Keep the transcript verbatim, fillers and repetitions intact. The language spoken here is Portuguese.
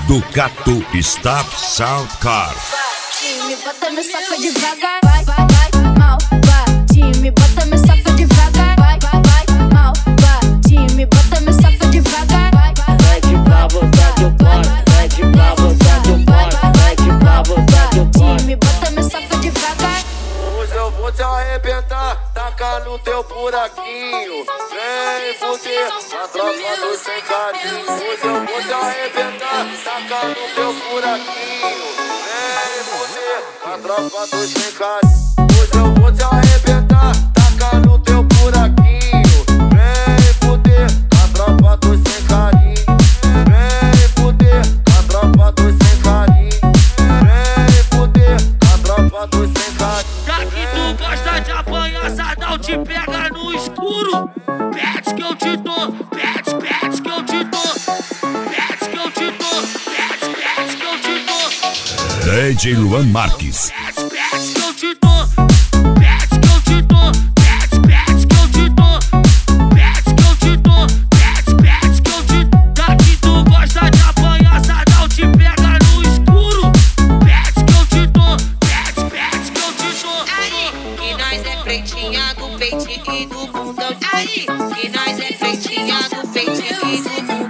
Ducato Stop Sound Car. Me bota, me saca devagar. Vai, vai, vai, mal, bate. Me bota, me saca devagar. Vai, vai, vai, mal, bate. Me bota, me saca devagar. Vai, vai, Mete pra vontade o pode, mete pra vontade o pode, mete pra vontade o pode. me bota, me saca devagar. Hoje eu vou te arrebentar, tacar no teu buraquinho. Vem fuder, a tropa do sem carinho. Hoje eu vou te arrebentar, tacar no teu buraquinho. Vem fuder, a tropa do sem carinho. Hoje eu vou te arrebentar, tacar no teu buraquinho. Vem fuder, a tropa do sem carinho. Vem fuder, a tropa do sem carinho. Vem fuder, a tropa do sem carinho. Já que tu gosta de apanhar, Sadal te pega no escuro. Pede que eu te dou, pede, pede que eu te dou. Pede que eu te dou, pede, pede que eu te dou. D J Luan Marques. Pede, pede que eu te dou. Pede que eu te dou, pede, pede que eu te dou. Pede que eu te dou, pede, pede que eu te dou. Já que tu gosta de apanhar, Sadal te pega no escuro. Pede que eu te dou, pede, pede que eu te dou. Aí, que nós é freitinha do peitinho e do bundão. Aí, que nós é freitinha do peitinho e do bundão.